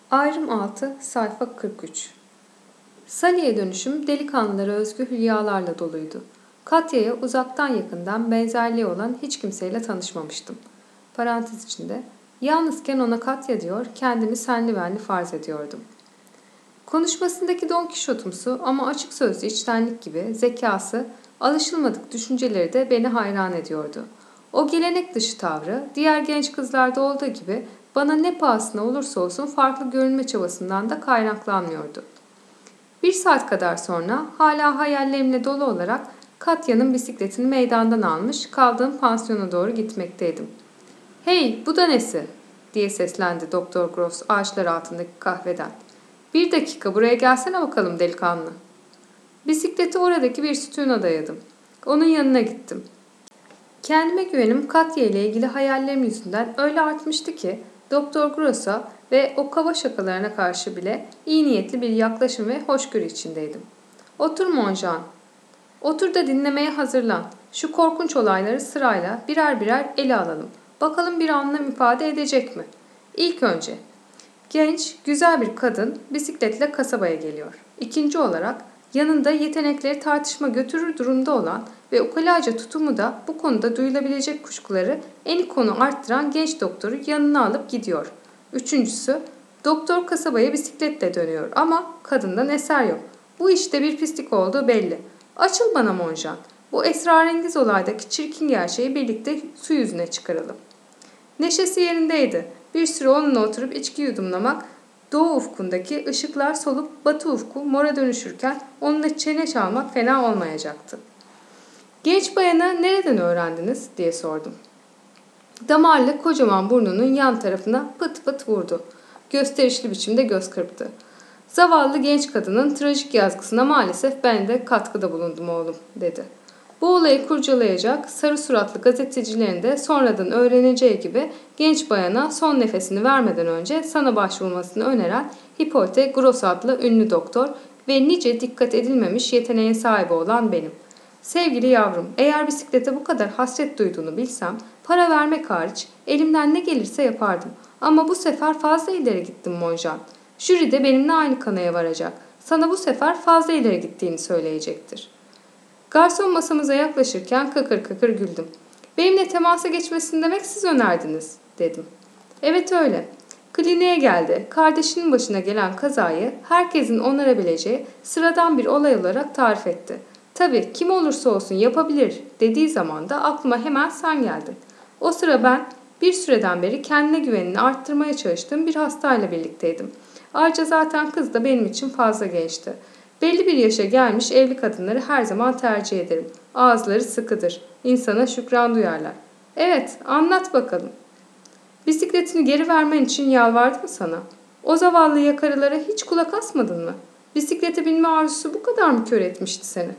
Ayrım 6, sayfa 43. Sally'e dönüşüm delikanlılara özgü hülyalarla doluydu. Katya'ya uzaktan yakından benzerliği olan hiç kimseyle tanışmamıştım. Parantez içinde, yalnızken ona Katya diyor, kendimi senli benli farz ediyordum. Konuşmasındaki Don Kişotumsu ama açık sözlü içtenlik gibi zekası, alışılmadık düşünceleri de beni hayran ediyordu. O gelenek dışı tavrı, diğer genç kızlarda olduğu gibi bana ne pahasına olursa olsun farklı görünme çabasından da kaynaklanmıyordu. Bir saat kadar sonra hala hayallerimle dolu olarak Katya'nın bisikletini meydandan almış kaldığım pansiyona doğru gitmekteydim. ''Hey, bu da nesi?'' diye seslendi Doktor Gross ağaçlar altındaki kahveden. ''Bir dakika, buraya gelsene bakalım delikanlı.'' Bisikleti oradaki bir sütuna dayadım. Onun yanına gittim. Kendime güvenim Katya ile ilgili hayallerim yüzünden öyle artmıştı ki Doktor Gross'a ve o kaba şakalarına karşı bile iyi niyetli bir yaklaşım ve hoşgörü içindeydim. ''Otur Monjan. Otur da dinlemeye hazırlan. Şu korkunç olayları sırayla birer birer ele alalım. Bakalım bir anlam ifade edecek mi? İlk önce, genç, güzel bir kadın bisikletle kasabaya geliyor. İkinci olarak, yanında yetenekleri tartışma götürür durumda olan ve ukalaca tutumu da bu konuda duyulabilecek kuşkuları en konu arttıran genç doktoru yanına alıp gidiyor. Üçüncüsü, doktor kasabaya bisikletle dönüyor ama kadından eser yok. Bu işte bir pislik olduğu belli. Açıl bana Monjan. Bu esrarengiz olaydaki çirkin gerçeği birlikte su yüzüne çıkaralım. Neşesi yerindeydi. Bir süre onunla oturup içki yudumlamak, doğu ufkundaki ışıklar solup batı ufku mora dönüşürken onunla çene çalmak fena olmayacaktı. ''Genç bayanı nereden öğrendiniz?'' diye sordum. Damarlı kocaman burnunun yan tarafına pıt pıt vurdu. Gösterişli biçimde göz kırptı. ''Zavallı genç kadının trajik yazgısına maalesef ben de katkıda bulundum oğlum.'' dedi. Bu olayı kurcalayacak sarı suratlı gazetecilerin de sonradan öğreneceği gibi genç bayana son nefesini vermeden önce sana başvurmasını öneren Hippolyte Gross adlı ünlü doktor ve nice dikkat edilmemiş yeteneğe sahibi olan benim. Sevgili yavrum, eğer bisiklete bu kadar hasret duyduğunu bilsem, para vermek hariç elimden ne gelirse yapardım. Ama bu sefer fazla ileri gittim Monjan. Jüri de benimle aynı kanıya varacak. Sana bu sefer fazla ileri gittiğini söyleyecektir. Garson masamıza yaklaşırken kıkır kıkır güldüm. ''Benimle temasa geçmesini demek siz önerdiniz.'' dedim. ''Evet öyle. Kliniğe geldi. Kardeşinin başına gelen kazayı herkesin onarabileceği sıradan bir olay olarak tarif etti. Tabii kim olursa olsun yapabilir dediği zaman da aklıma hemen sen geldin. O sıra ben bir süreden beri kendine güvenini arttırmaya çalıştığım bir hastayla birlikteydim. Ayrıca zaten kız da benim için fazla gençti. Belli bir yaşa gelmiş evli kadınları her zaman tercih ederim. Ağızları sıkıdır. İnsana şükran duyarlar. Evet, anlat bakalım. Bisikletini geri vermen için yalvardı mı sana? O zavallı yakarılara hiç kulak asmadın mı? Bisiklete binme arzusu bu kadar mı kör etmişti seni?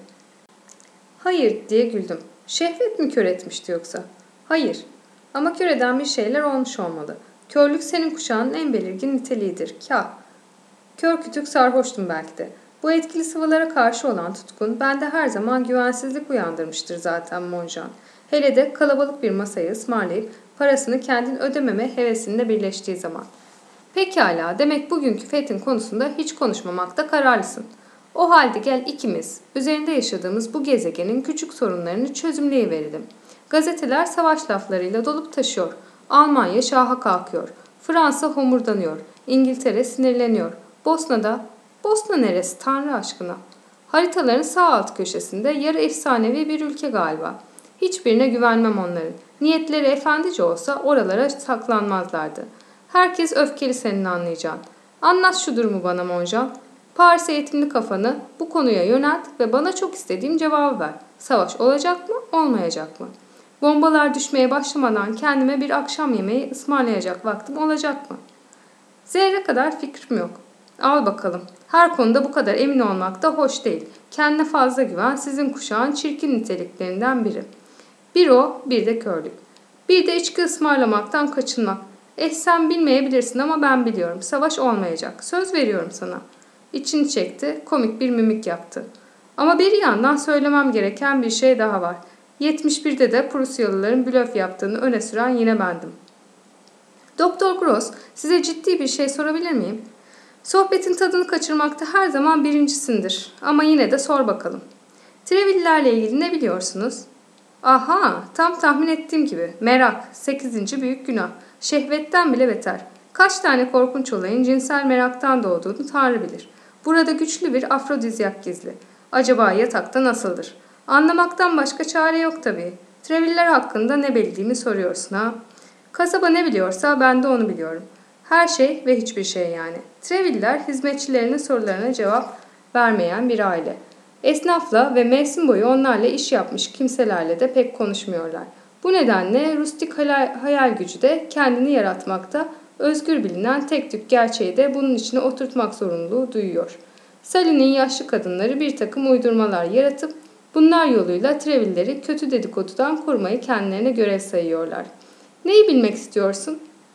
Hayır diye güldüm. Şehvet mi kör etmişti yoksa? Hayır. Ama kör eden bir şeyler olmuş olmalı. Körlük senin kuşağının en belirgin niteliğidir. Kah. Kör kütük sarhoştum belki de. Bu etkili sıvılara karşı olan tutkun bende her zaman güvensizlik uyandırmıştır zaten Monjan. Hele de kalabalık bir masayı ısmarlayıp parasını kendin ödememe hevesinle birleştiği zaman. Pekala, demek bugünkü Fethin konusunda hiç konuşmamakta kararlısın. O halde gel ikimiz üzerinde yaşadığımız bu gezegenin küçük sorunlarını çözümleyiverelim. Gazeteler savaş laflarıyla dolup taşıyor. Almanya şaha kalkıyor. Fransa homurdanıyor. İngiltere sinirleniyor. Bosna neresi Tanrı aşkına? Haritaların sağ alt köşesinde yarı efsanevi bir ülke galiba. Hiçbirine güvenmem onların. Niyetleri efendice olsa oralara saklanmazlardı. Herkes öfkeli senin anlayacağın. Anlat şu durumu bana Monjan. Paris eğitimli kafanı bu konuya yönelt ve bana çok istediğim cevabı ver. Savaş olacak mı, olmayacak mı? Bombalar düşmeye başlamadan kendime bir akşam yemeği ısmarlayacak vaktim olacak mı? Zerre kadar fikrim yok. Al bakalım. Her konuda bu kadar emin olmak da hoş değil. Kendine fazla güven sizin kuşağın çirkin niteliklerinden biri. Bir o, bir de körlük. Bir de içki ısmarlamaktan kaçınmak. Sen bilmeyebilirsin ama ben biliyorum. Savaş olmayacak. Söz veriyorum sana. İçini çekti, komik bir mimik yaptı. Ama bir yandan söylemem gereken bir şey daha var. 71'de de Prusyalıların blöf yaptığını öne süren yine bendim. Doktor Gross, size ciddi bir şey sorabilir miyim? Sohbetin tadını kaçırmakta her zaman birincisindir. Ama yine de sor bakalım. Treville'lerle ilgili ne biliyorsunuz? Aha, tam tahmin ettiğim gibi. Merak, 8. büyük günah. Şehvetten bile beter. Kaç tane korkunç olayın cinsel meraktan doğduğunu Tanrı bilir. Burada güçlü bir afrodizyak gizli. Acaba yatakta nasıldır? Anlamaktan başka çare yok tabii. Treviller hakkında ne bildiğimi soruyorsun ha? Kasaba ne biliyorsa ben de onu biliyorum. Her şey ve hiçbir şey yani. Treviller hizmetçilerinin sorularına cevap vermeyen bir aile. Esnafla ve mevsim boyu onlarla iş yapmış kimselerle de pek konuşmuyorlar. Bu nedenle rustik hayal gücü de kendini yaratmakta, özgür bilinen tek tük gerçeği de bunun içine oturtmak zorunluluğu duyuyor. Sally'nin yaşlı kadınları bir takım uydurmalar yaratıp bunlar yoluyla Treville'leri kötü dedikodudan korumayı kendilerine görev sayıyorlar. Neyi bilmek istiyorsun?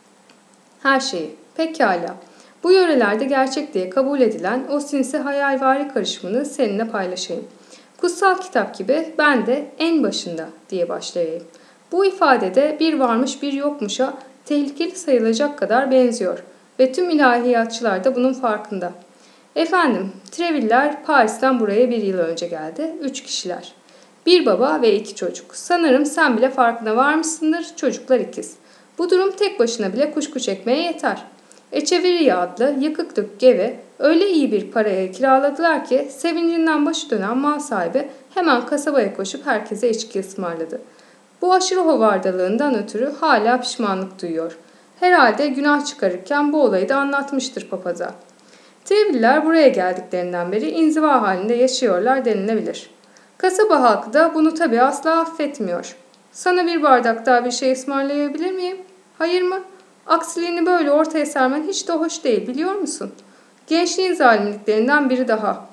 Her şeyi. Pekala. Bu yörelerde gerçek diye kabul edilen o sinsi hayalvari karışımını seninle paylaşayım. Kutsal kitap gibi ben de en başında diye başlayayım. Bu ifadede bir varmış bir yokmuşa tehlikeli sayılacak kadar benziyor ve tüm ilahiyatçılar da bunun farkında. Efendim, Treviller Paris'ten buraya bir yıl önce geldi. 3 kişiler. Bir baba ve 2 çocuk. Sanırım sen bile farkına varmışsındır, çocuklar ikiz. Bu durum tek başına bile kuşku çekmeye yeter. Echeverria adlı yıkık dökük eve öyle iyi bir paraya kiraladılar ki sevincinden başı dönen mal sahibi hemen kasabaya koşup herkese içki ısmarladı. Bu aşırı hovardalığından ötürü hala pişmanlık duyuyor. Herhalde günah çıkarırken bu olayı da anlatmıştır papaza. Treviller buraya geldiklerinden beri inziva halinde yaşıyorlar denilebilir. Kasaba halkı da bunu tabii asla affetmiyor. Sana bir bardak daha bir şey ısmarlayabilir miyim? Hayır mı? Aksiliğini böyle ortaya sermen hiç de hoş değil biliyor musun? Gençliğin zalimliklerinden biri daha.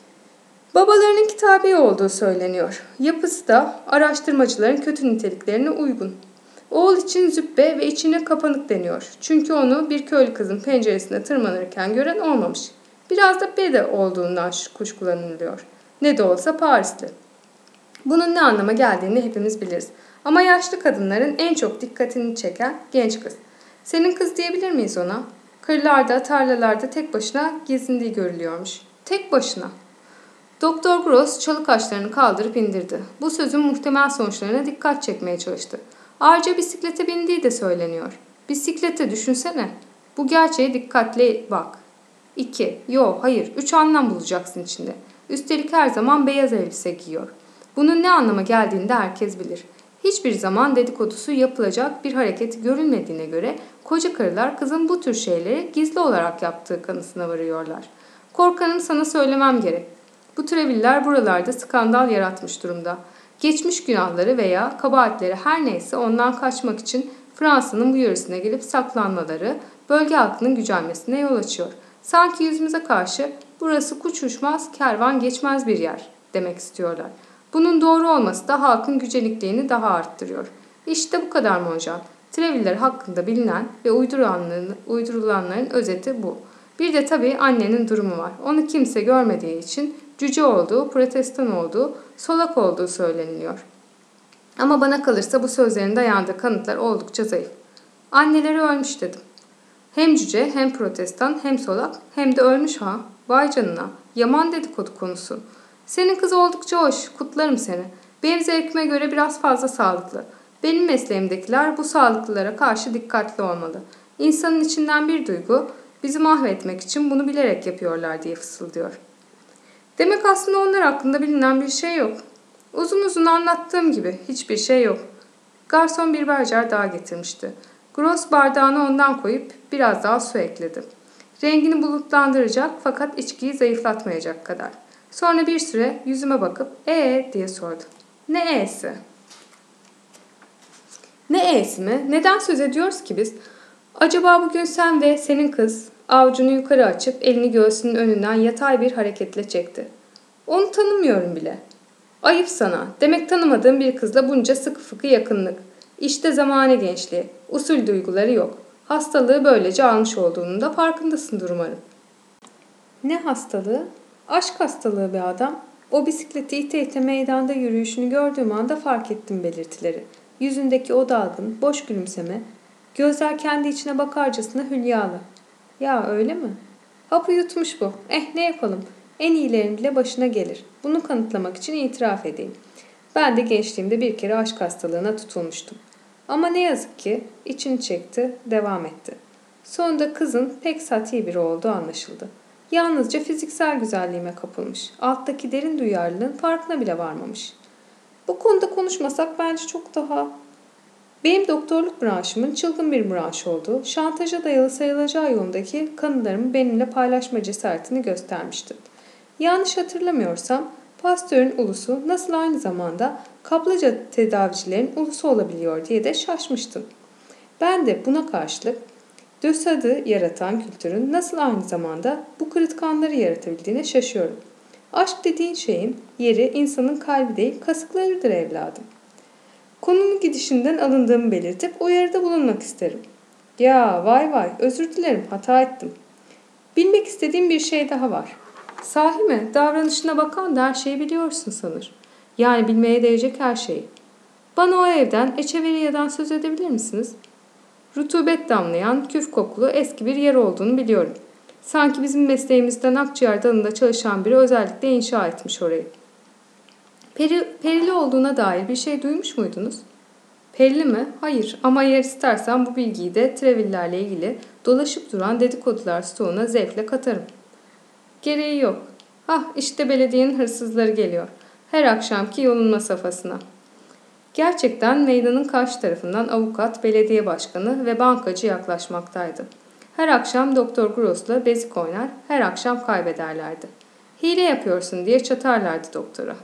Babalarının kitabi olduğu söyleniyor. Yapısı da araştırmacıların kötü niteliklerine uygun. Oğul için züppe ve içine kapanık deniyor. Çünkü onu bir köylü kızın penceresine tırmanırken gören olmamış. Biraz da bede olduğundan kuşkulanılıyor. Ne de olsa Parisli. Bunun ne anlama geldiğini hepimiz biliriz. Ama yaşlı kadınların en çok dikkatini çeken genç kız. Senin kız diyebilir miyiz ona? Kırlarda, tarlalarda tek başına gezindiği görülüyormuş. Tek başına. Doktor Gross çalı kaşlarını kaldırıp indirdi. Bu sözün muhtemel sonuçlarına dikkat çekmeye çalıştı. Ayrıca bisiklete bindiği de söyleniyor. Bisiklete düşünsene. Bu gerçeğe dikkatle bak. 2. Hayır. 3 anlam bulacaksın içinde. Üstelik her zaman beyaz elbise giyiyor. Bunun ne anlama geldiğini de herkes bilir. Hiçbir zaman dedikodusu yapılacak bir hareket görülmediğine göre koca karılar kızın bu tür şeyleri gizli olarak yaptığı kanısına varıyorlar. Korkanım sana söylemem gerek. Bu Treviller buralarda skandal yaratmış durumda. Geçmiş günahları veya kabahatleri her neyse ondan kaçmak için Fransa'nın bu yöresine gelip saklanmaları bölge halkının gücenmesine yol açıyor. Sanki yüzümüze karşı burası kuş uçmaz, kervan geçmez bir yer demek istiyorlar. Bunun doğru olması da halkın gücenikliğini daha arttırıyor. İşte bu kadar mı hocam? Treviller hakkında bilinen ve uydurulanların özeti bu. Bir de tabii annenin durumu var. Onu kimse görmediği için cüce olduğu, protestan olduğu, solak olduğu söyleniliyor. Ama bana kalırsa bu sözlerin dayandığı kanıtlar oldukça zayıf. Anneleri ölmüş dedim. Hem cüce, hem protestan, hem solak, hem de ölmüş ha. Vay canına, yaman dedikodu konusu. Senin kız oldukça hoş, kutlarım seni. Benim zevkime göre biraz fazla sağlıklı. Benim mesleğimdekiler bu sağlıklılara karşı dikkatli olmalı. İnsanın içinden bir duygu, bizi mahvetmek için bunu bilerek yapıyorlar diye fısıldıyor. Demek aslında onlar hakkında bilinen bir şey yok. Uzun uzun anlattığım gibi hiçbir şey yok. Garson bir berjer daha getirmişti. Gross bardağını ondan koyup biraz daha su ekledi. Rengini bulutlandıracak fakat içkiyi zayıflatmayacak kadar. Sonra bir süre yüzüme bakıp diye sordu. Ne e'si? Ne e'si mi? Neden söz ediyoruz ki biz? Acaba bugün sen ve senin kız avucunu yukarı açıp elini göğsünün önünden yatay bir hareketle çekti. Onu tanımıyorum bile. Ayıp sana. Demek tanımadığın bir kızla bunca sıkı fıkı yakınlık. İşte zamane gençliği. Usul duyguları yok. Hastalığı böylece almış olduğunun da farkındasındır umarım. Ne hastalığı? Aşk hastalığı be adam. O bisikleti ite ite meydanda yürüyüşünü gördüğüm anda fark ettim belirtileri. Yüzündeki o dalgın, boş gülümseme, gözler kendi içine bakarcasına hülyalı. Ya öyle mi? Hapı yutmuş bu. Ne yapalım? En iyilerin bile başına gelir. Bunu kanıtlamak için itiraf edeyim. Ben de gençliğimde bir kere aşk hastalığına tutulmuştum. Ama ne yazık ki içini çekti, devam etti. Sonunda kızın pek sati biri olduğu anlaşıldı. Yalnızca fiziksel güzelliğime kapılmış. Alttaki derin duyarlılığın farkına bile varmamış. Bu konuda konuşmasak bence çok daha... Benim doktorluk branşımın çılgın bir branş olduğu, şantaja dayalı sayılacağı yolundaki kanılarımı benimle paylaşma cesaretini göstermişti. Yanlış hatırlamıyorsam Pasteur'ün ulusu nasıl aynı zamanda kaplıca tedavicilerin ulusu olabiliyor diye de şaşmıştım. Ben de buna karşılık DÖSAD'ı yaratan kültürün nasıl aynı zamanda bu kırıtkanları yaratabildiğine şaşıyorum. Aşk dediğin şeyin yeri insanın kalbi değil kasıklarıdır evladım. Konunun gidişinden alındığımı belirtip uyarıda bulunmak isterim. Ya vay özür dilerim hata ettim. Bilmek istediğim bir şey daha var. Sahi mi? Davranışına bakan da her şeyi biliyorsun sanır. Yani bilmeye değecek her şeyi. Bana o evden, Echeverria'dan söz edebilir misiniz? Rutubet damlayan, küf kokulu eski bir yer olduğunu biliyorum. Sanki bizim mesleğimizden akciğer dalında çalışan biri özellikle inşa etmiş orayı. Perili olduğuna dair bir şey duymuş muydunuz? Perili mi? Hayır ama eğer istersen bu bilgiyi de Trevillerle ilgili dolaşıp duran dedikodular stoğuna zevkle katarım. Gereği yok. İşte belediyenin hırsızları geliyor. Her akşamki yolunma safhasına. Gerçekten meydanın karşı tarafından avukat, belediye başkanı ve bankacı yaklaşmaktaydı. Her akşam Doktor Gross'la bezik oynar, her akşam kaybederlerdi. Hile yapıyorsun diye çatarlardı doktora.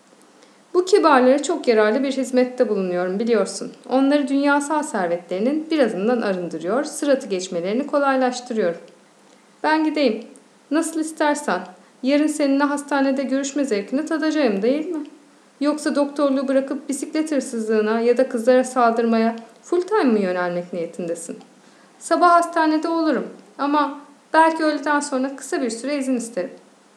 Bu kibarlara çok yararlı bir hizmette bulunuyorum biliyorsun. Onları dünyasal servetlerinin birazından arındırıyor, sıratı geçmelerini kolaylaştırıyorum. Ben gideyim. Nasıl istersen. Yarın seninle hastanede görüşme zevkini tadacağım değil mi? Yoksa doktorluğu bırakıp bisiklet hırsızlığına ya da kızlara saldırmaya full time mı yönelmek niyetindesin? Sabah hastanede olurum ama belki öğleden sonra kısa bir süre izin isterim.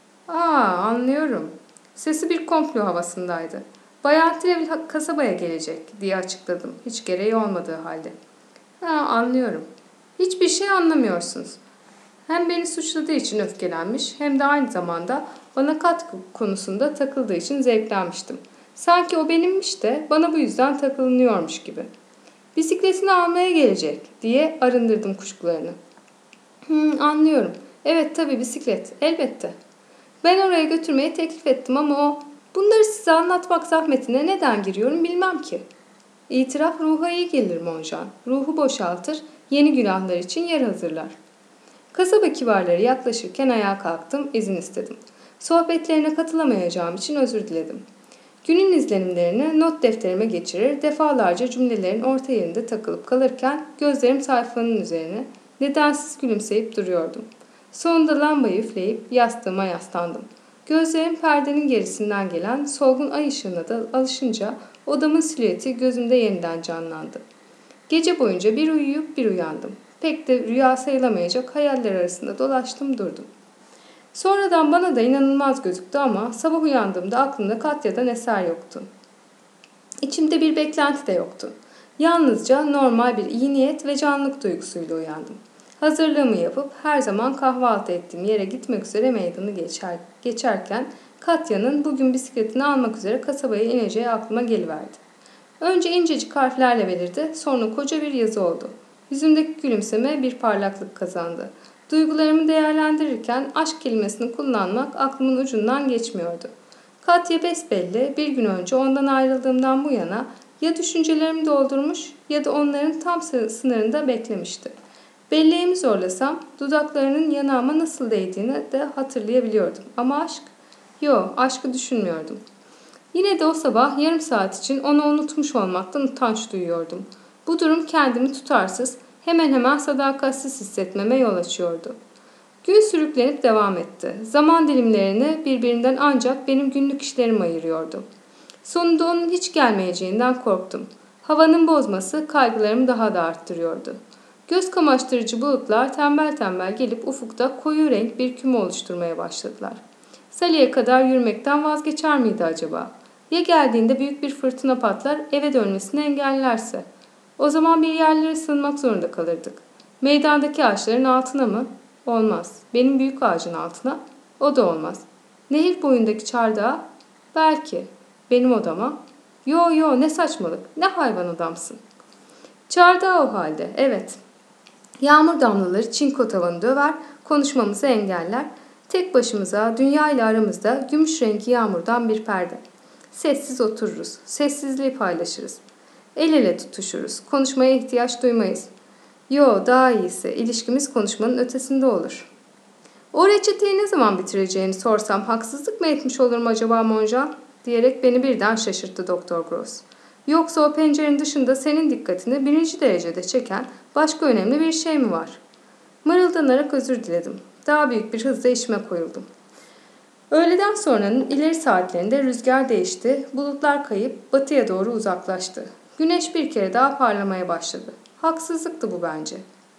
Anlıyorum. Sesi bir komplo havasındaydı. Bayan Trevil kasabaya gelecek diye açıkladım. Hiç gereği olmadığı halde. Anlıyorum. Hiçbir şey anlamıyorsunuz. Hem beni suçladığı için öfkelenmiş hem de aynı zamanda bana katkı konusunda takıldığı için zevklenmiştim. Sanki o benimmiş de bana bu yüzden takılınıyormuş gibi. Bisikletini almaya gelecek diye arındırdım kuşkularını. Anlıyorum. Evet tabii bisiklet. Elbette. Ben oraya götürmeyi teklif ettim ama o... Bunları size anlatmak zahmetine neden giriyorum bilmem ki. İtiraf ruha iyi gelir Monjan. Ruhu boşaltır, yeni günahlar için yer hazırlar. Kasaba kibarları yaklaşırken ayağa kalktım, izin istedim. Sohbetlerine katılamayacağım için özür diledim. Günün izlenimlerini not defterime geçirir, defalarca cümlelerin orta yerinde takılıp kalırken gözlerim sayfanın üzerine nedensiz gülümseyip duruyordum. Sonunda lambayı üfleyip yastığıma yaslandım. Gözlerim perdenin gerisinden gelen solgun ay ışığına da alışınca odamın silüeti gözümde yeniden canlandı. Gece boyunca bir uyuyup bir uyandım. Pek de rüya sayılamayacak hayaller arasında dolaştım durdum. Sonradan bana da inanılmaz gözüktü ama sabah uyandığımda aklımda Katya'dan eser yoktu. İçimde bir beklenti de yoktu. Yalnızca normal bir iyi niyet ve canlılık duygusuyla uyandım. Hazırlığımı yapıp her zaman kahvaltı ettiğim yere gitmek üzere meydanı geçerken Katya'nın bugün bisikletini almak üzere kasabaya ineceği aklıma geliverdi. Önce incecik harflerle belirdi, sonra koca bir yazı oldu. Yüzümdeki gülümseme bir parlaklık kazandı. Duygularımı değerlendirirken aşk kelimesini kullanmak aklımın ucundan geçmiyordu. Katya besbelli bir gün önce ondan ayrıldığımdan bu yana ya düşüncelerimi doldurmuş ya da onların tam sınırında beklemişti. Belleğimi zorlasam dudaklarının yanağıma nasıl değdiğini de hatırlayabiliyordum. Ama aşk? Aşkı düşünmüyordum. Yine de o sabah yarım saat için onu unutmuş olmaktan utanç duyuyordum. Bu durum kendimi tutarsız, hemen hemen sadakatsiz hissetmeme yol açıyordu. Gün sürüklenip devam etti. Zaman dilimlerini birbirinden ancak benim günlük işlerim ayırıyordu. Sonunda onun hiç gelmeyeceğinden korktum. Havanın bozması kaygılarımı daha da arttırıyordu. Göz kamaştırıcı bulutlar tembel tembel gelip ufukta koyu renk bir küme oluşturmaya başladılar. Salih'e kadar yürümekten vazgeçer miydi acaba? Ya geldiğinde büyük bir fırtına patlar eve dönmesini engellerse? O zaman bir yerlere sığınmak zorunda kalırdık. Meydandaki ağaçların altına mı? Olmaz. Benim büyük ağacın altına? O da olmaz. Nehir boyundaki çardağa? Belki. Benim odama? Yo ne saçmalık. Ne hayvan adamsın. Çardağa o halde. Evet. Yağmur damlaları çinko tavanı döver, konuşmamızı engeller. Tek başımıza, dünya ile aramızda gümüş rengi yağmurdan bir perde. Sessiz otururuz, sessizliği paylaşırız. El ele tutuşuruz, konuşmaya ihtiyaç duymayız. Yo, daha iyisi, ilişkimiz konuşmanın ötesinde olur. O reçeteyi ne zaman bitireceğini sorsam haksızlık mı etmiş olurum acaba Monjan? Diyerek beni birden şaşırttı Doktor Gross. Yoksa o pencerenin dışında senin dikkatini birinci derecede çeken başka önemli bir şey mi var? Mırıldanarak özür diledim. Daha büyük bir hızla işime koyuldum. Öğleden sonranın ileri saatlerinde rüzgar değişti, bulutlar kayıp batıya doğru uzaklaştı. Güneş bir kere daha parlamaya başladı. Haksızlıktı bu bence.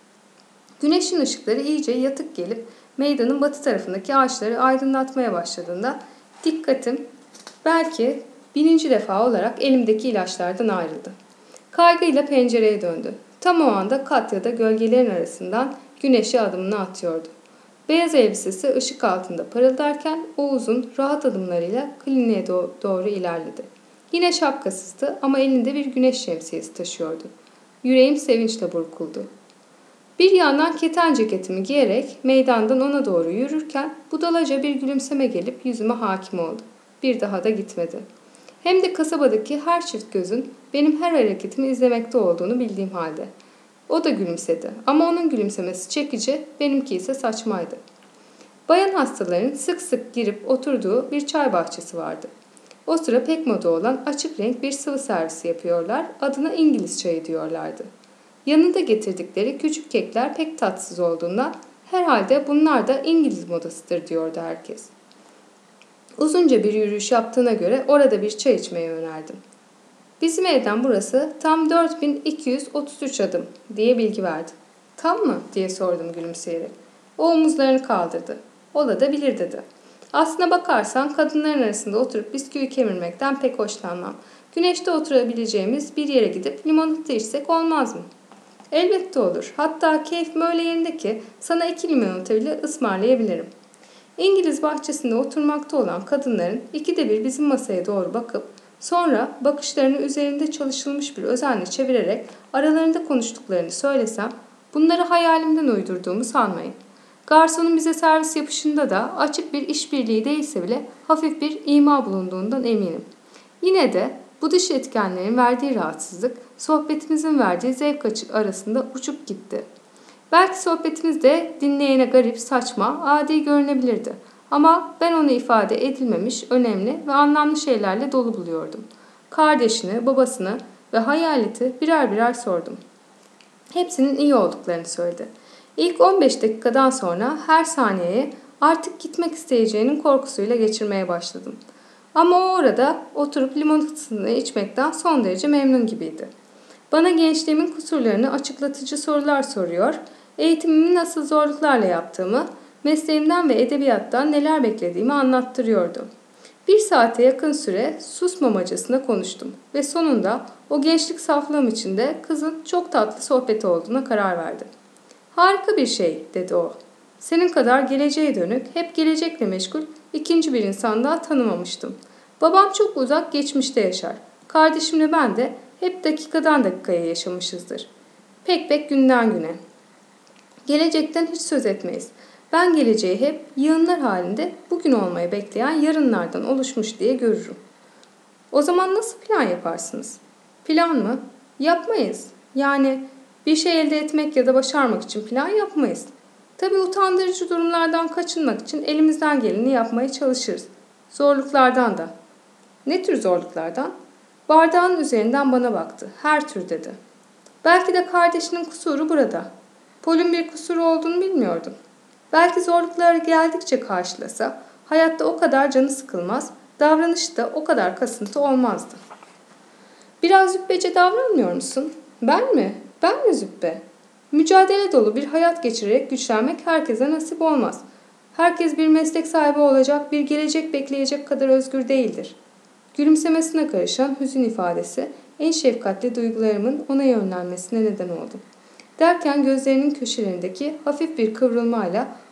Güneşin ışıkları iyice yatık gelip meydanın batı tarafındaki ağaçları aydınlatmaya başladığında dikkatim belki bininci defa olarak elimdeki ilaçlardan ayrıldı. Kaygıyla pencereye döndü. Tam o anda Katya da gölgelerin arasından güneşe adımını atıyordu. Beyaz elbisesi ışık altında parıldarken o uzun, rahat adımlarıyla kliniğe doğru ilerledi. Yine şapkasızdı ama elinde bir güneş şemsiyesi taşıyordu. Yüreğim sevinçle burkuldu. Bir yandan keten ceketimi giyerek meydandan ona doğru yürürken budalaca bir gülümseme gelip yüzüme hakim oldu. Bir daha da gitmedi. Hem de kasabadaki her çift gözün benim her hareketimi izlemekte olduğunu bildiğim halde. O da gülümsedi ama onun gülümsemesi çekici, benimki ise saçmaydı. Bayan hastaların sık sık girip oturduğu bir çay bahçesi vardı. O sıra pek moda olan açık renk bir sıvı servisi yapıyorlar, adına İngiliz çayı diyorlardı. Yanında getirdikleri küçük kekler pek tatsız olduğundan herhalde bunlar da İngiliz modasıdır diyordu herkes. Uzunca bir yürüyüş yaptığına göre orada bir çay içmeye önerdim. Bizim evden burası tam 4233 adım diye bilgi verdi. Tam mı diye sordum gülümseyerek. O omuzlarını kaldırdı. Ola da bilir dedi. Aslına bakarsan kadınların arasında oturup bisküvi kemirmekten pek hoşlanmam. Güneşte oturabileceğimiz bir yere gidip limonata içsek olmaz mı? Elbette olur. Hatta keyfim öyle yerinde ki sana 2 limonata bile ısmarlayabilirim. İngiliz bahçesinde oturmakta olan kadınların ikide bir bizim masaya doğru bakıp sonra bakışlarını üzerinde çalışılmış bir özenle çevirerek aralarında konuştuklarını söylesem bunları hayalimden uydurduğumu sanmayın. Garsonun bize servis yapışında da açık bir işbirliği değilse bile hafif bir ima bulunduğundan eminim. Yine de bu dış etkenlerin verdiği rahatsızlık sohbetimizin verdiği zevk arasında uçup gitti. Belki sohbetimiz de dinleyene garip, saçma, adi görünebilirdi. Ama ben onu ifade edilmemiş, önemli ve anlamlı şeylerle dolu buluyordum. Kardeşini, babasını ve hayaleti birer birer sordum. Hepsinin iyi olduklarını söyledi. İlk 15 dakikadan sonra her saniyeye artık gitmek isteyeceğinin korkusuyla geçirmeye başladım. Ama o orada oturup limonatasını içmekten son derece memnun gibiydi. Bana gençliğimin kusurlarını açıklatıcı sorular soruyor, eğitimimi nasıl zorluklarla yaptığımı, mesleğimden ve edebiyattan neler beklediğimi anlattırıyordu. 1 saate yakın süre susmamacasına konuştum ve sonunda o gençlik saflığım içinde kızın çok tatlı sohbeti olduğuna karar verdim. Harika bir şey dedi o. Senin kadar geleceğe dönük, hep gelecekle meşgul ikinci bir insan daha tanımamıştım. Babam çok uzak geçmişte yaşar. Kardeşimle ben de hep dakikadan dakikaya yaşamışızdır. Pek günden güne. Gelecekten hiç söz etmeyiz. Ben geleceği hep yığınlar halinde bugün olmayı bekleyen yarınlardan oluşmuş diye görürüm. O zaman nasıl plan yaparsınız? Plan mı? Yapmayız. Yani bir şey elde etmek ya da başarmak için plan yapmayız. Tabii utandırıcı durumlardan kaçınmak için elimizden geleni yapmaya çalışırız. Zorluklardan da. Ne tür zorluklardan? Bardağın üzerinden bana baktı. Her tür dedi. Belki de kardeşinin kusuru burada. Paul'ün bir kusuru olduğunu bilmiyordum. Belki zorluklar geldikçe karşılasa, hayatta o kadar canı sıkılmaz, davranışta o kadar kasıntı olmazdı. Biraz züppece davranmıyor musun? Ben mi? Ben mi züppe? Mücadele dolu bir hayat geçirerek güçlenmek herkese nasip olmaz. Herkes bir meslek sahibi olacak, bir gelecek bekleyecek kadar özgür değildir. Gülümsemesine karışan hüzün ifadesi en şefkatli duygularımın ona yönlenmesine neden oldu. Derken gözlerinin köşelerindeki hafif bir kıvrılmayla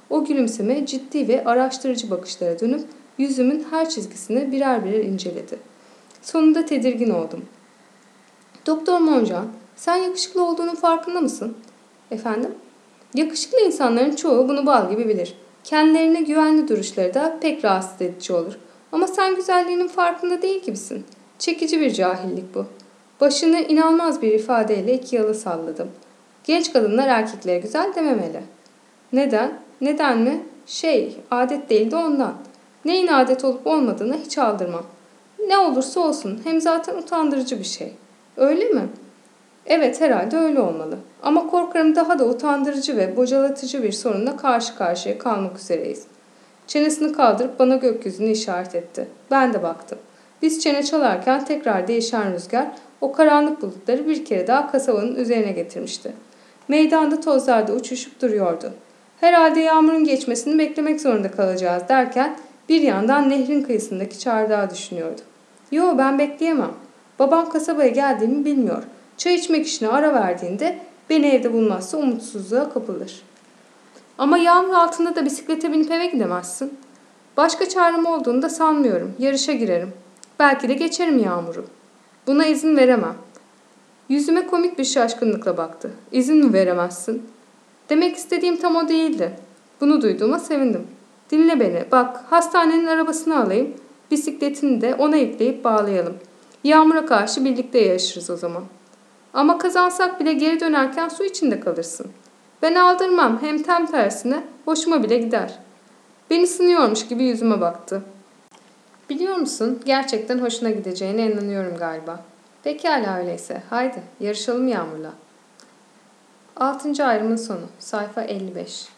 O gülümseme ciddi ve araştırıcı bakışlara dönüp yüzümün her çizgisini birer birer inceledi. Sonunda tedirgin oldum. Doktor Monjan, sen yakışıklı olduğunun farkında mısın? Efendim? Yakışıklı insanların çoğu bunu bal gibi bilir. Kendilerine güvenli duruşları da pek rahatsız edici olur. Ama sen güzelliğinin farkında değil gibisin. Çekici bir cahillik bu. Başını inanılmaz bir ifadeyle iki yalı salladım. Genç kadınlar erkeklere güzel dememeli. Neden? Neden mi? Adet değil de ondan. Neyin adet olup olmadığını hiç aldırmam. Ne olursa olsun, hem zaten utandırıcı bir şey. Öyle mi? Evet, herhalde öyle olmalı. Ama korkarım daha da utandırıcı ve bocalatıcı bir sorunla karşı karşıya kalmak üzereyiz. Çenesini kaldırıp bana gökyüzünü işaret etti. Ben de baktım. Biz çene çalarken tekrar değişen rüzgar o karanlık bulutları bir kere daha kasabanın üzerine getirmişti. Meydanda tozlarda uçuşup duruyordu. Herhalde yağmurun geçmesini beklemek zorunda kalacağız derken bir yandan nehrin kıyısındaki çardağı düşünüyordu. Yo, ben bekleyemem. Babam kasabaya geldiğimi bilmiyor. Çay içmek işine ara verdiğinde beni evde bulmazsa umutsuzluğa kapılır. Ama yağmur altında da bisiklete binip eve gidemezsin. Başka çarem olduğunu da sanmıyorum. Yarışa girerim. Belki de geçerim yağmuru. Buna izin veremem. Yüzüme komik bir şaşkınlıkla baktı. İzin mi veremezsin? Demek istediğim tam o değildi. Bunu duyduğuma sevindim. Dinle beni. Bak, hastanenin arabasını alayım. Bisikletini de ona yükleyip bağlayalım. Yağmura karşı birlikte yarışırız o zaman. Ama kazansak bile geri dönerken su içinde kalırsın. Ben aldırmam, hem tam tersine hoşuma bile gider. Beni sınıyormuş gibi yüzüme baktı. Biliyor musun, gerçekten hoşuna gideceğine inanıyorum galiba. Pekala öyleyse, haydi yarışalım Yağmur'la. 6. ayrımın sonu, sayfa 55.